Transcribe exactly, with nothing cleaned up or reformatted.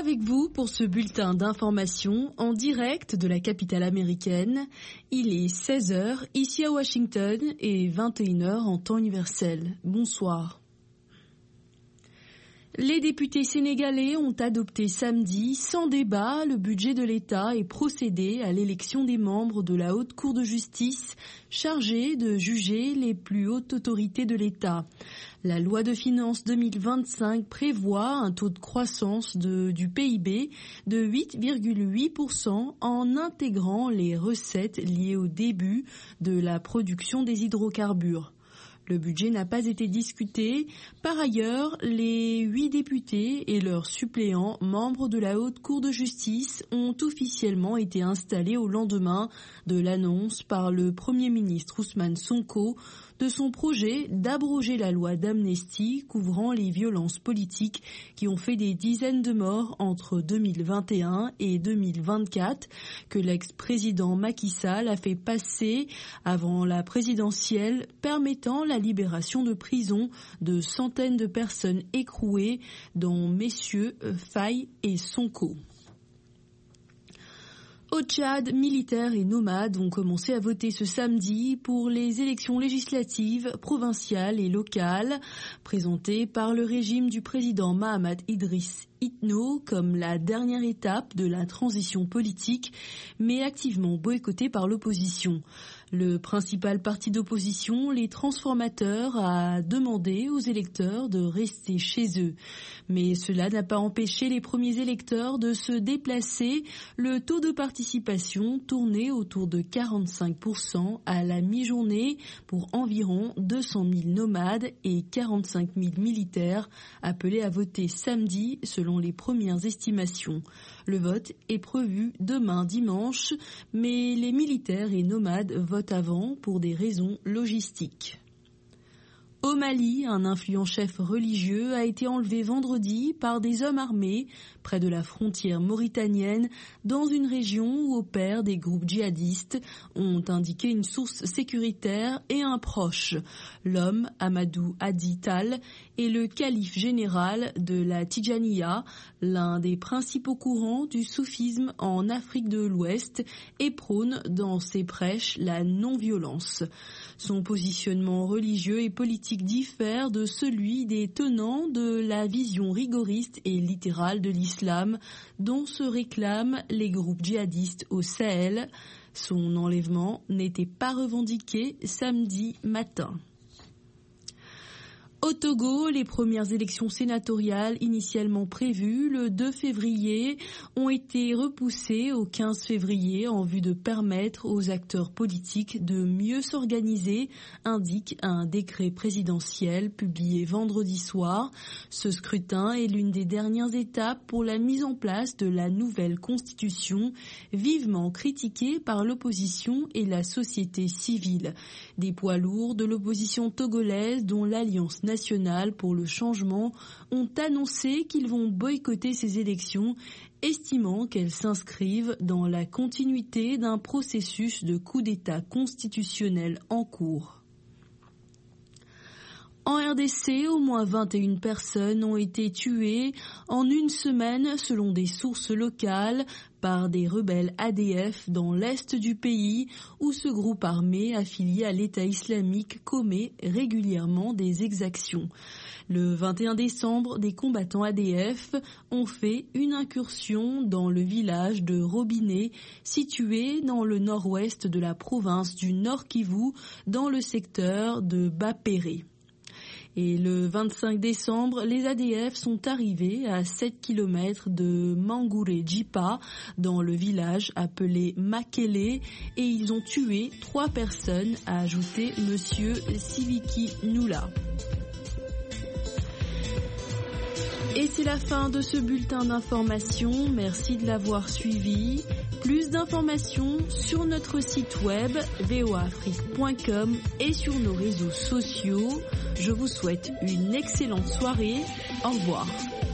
avec vous pour ce bulletin d'information en direct de la capitale américaine. Il est seize heures ici à Washington et vingt et une heures en temps universel. Bonsoir. Les députés sénégalais ont adopté samedi, sans débat, le budget de l'État et procédé à l'élection des membres de la Haute Cour de justice chargée de juger les plus hautes autorités de l'État. La loi de finances deux mille vingt-cinq prévoit un taux de croissance de, du P I B de huit virgule huit pour cent en intégrant les recettes liées au début de la production des hydrocarbures. Le budget n'a pas été discuté. Par ailleurs, les huit députés et leurs suppléants, membres de la Haute Cour de justice, ont officiellement été installés au lendemain de l'annonce par le Premier ministre Ousmane Sonko de son projet d'abroger la loi d'amnistie couvrant les violences politiques qui ont fait des dizaines de morts entre deux mille vingt et un et deux mille vingt-quatre, que l'ex-président Macky Sall a fait passer avant la présidentielle, permettant la libération de prison de centaines de personnes écrouées, dont messieurs Faye et Sonko. Au Tchad, militaires et nomades ont commencé à voter ce samedi pour les élections législatives, provinciales et locales, présentées par le régime du président Mahamat Idriss Itno comme la dernière étape de la transition politique, mais activement boycottée par l'opposition. Le principal parti d'opposition, les Transformateurs, a demandé aux électeurs de rester chez eux. Mais cela n'a pas empêché les premiers électeurs de se déplacer. Le taux de participation tournait autour de quarante-cinq pour cent à la mi-journée pour environ deux cent mille nomades et quarante-cinq mille militaires appelés à voter samedi selon les premières estimations. Le vote est prévu demain dimanche, mais les militaires et nomades votent avant pour des raisons logistiques. Au Mali, un influent chef religieux a été enlevé vendredi par des hommes armés près de la frontière mauritanienne dans une région où opèrent des groupes djihadistes, ont indiqué une source sécuritaire et un proche. L'homme, Amadou Hadi Tal, est le calife général de la Tidjaniya, l'un des principaux courants du soufisme en Afrique de l'Ouest, et prône dans ses prêches la non-violence. Son positionnement religieux et politique diffère de celui des tenants de la vision rigoriste et littérale de l'islam dont se réclament les groupes djihadistes au Sahel. Son enlèvement n'était pas revendiqué samedi matin. Au Togo, les premières élections sénatoriales initialement prévues le deux février ont été repoussées au quinze février en vue de permettre aux acteurs politiques de mieux s'organiser, indique un décret présidentiel publié vendredi soir. Ce scrutin est l'une des dernières étapes pour la mise en place de la nouvelle constitution, vivement critiquée par l'opposition et la société civile. Des poids lourds de l'opposition togolaise, dont l'Alliance nationale pour le changement, ont annoncé qu'ils vont boycotter ces élections, estimant qu'elles s'inscrivent dans la continuité d'un processus de coup d'État constitutionnel en cours. En R D C, au moins vingt et une personnes ont été tuées en une semaine selon des sources locales par des rebelles A D F dans l'est du pays où ce groupe armé affilié à l'État islamique commet régulièrement des exactions. Le vingt et un décembre, des combattants A D F ont fait une incursion dans le village de Robinet, situé dans le nord-ouest de la province du Nord Kivu, dans le secteur de Bapéré. Et le vingt-cinq décembre, les A D F sont arrivés à sept kilomètres de Mangouré-Djipa, dans le village appelé Makele, et ils ont tué trois personnes, a ajouté Monsieur Siviki Nula. Et c'est la fin de ce bulletin d'information. Merci de l'avoir suivi. Plus d'informations sur notre site web v o a afrique point com et sur nos réseaux sociaux. Je vous souhaite une excellente soirée. Au revoir.